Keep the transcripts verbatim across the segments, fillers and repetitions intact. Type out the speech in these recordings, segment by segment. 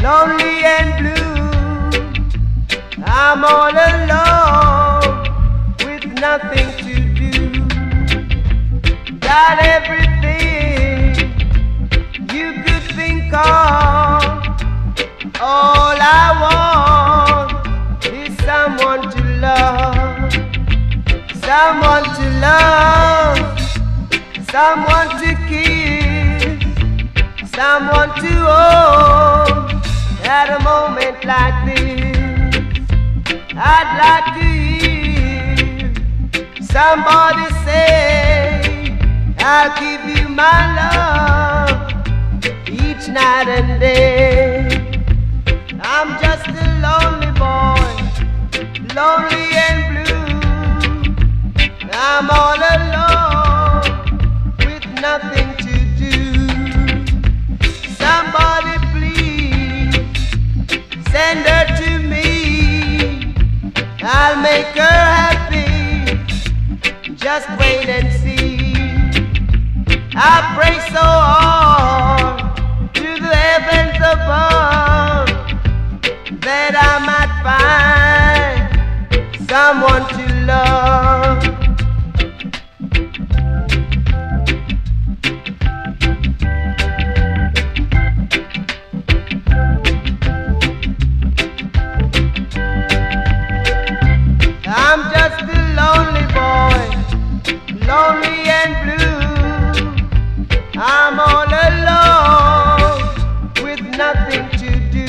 lonely and blue. I'm all alone with nothing to do. Got everything you could think of. All I want is someone to love, someone to love, someone to kiss, someone to hold at a moment like this. I'd like to hear somebody say, I'll give you my love each night and day. I'm just a lonely boy, lonely and blue. I'm all alone with nothing to do. Somebody please send her to me. I'll make her happy. Just wait and see. I pray so hard to the heavens above that I might find someone to love. I'm just a lonely boy, lonely and blue. I'm all alone with nothing to do.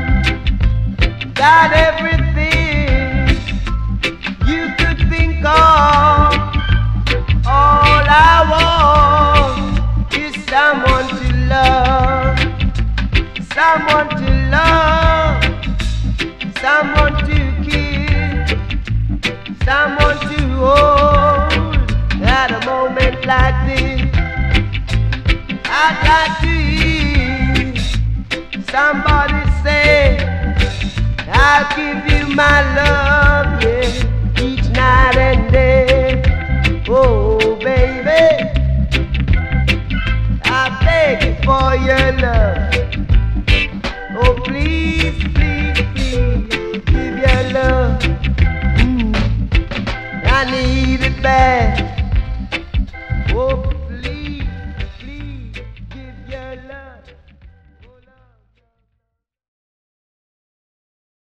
Got everything you could think of. All I want is someone to love, someone to love, someone to kiss, someone to hold at a moment like this. I'd like to hear somebody say, I'll give you my love, yeah, each night and day. Oh, baby, I beg you for your love.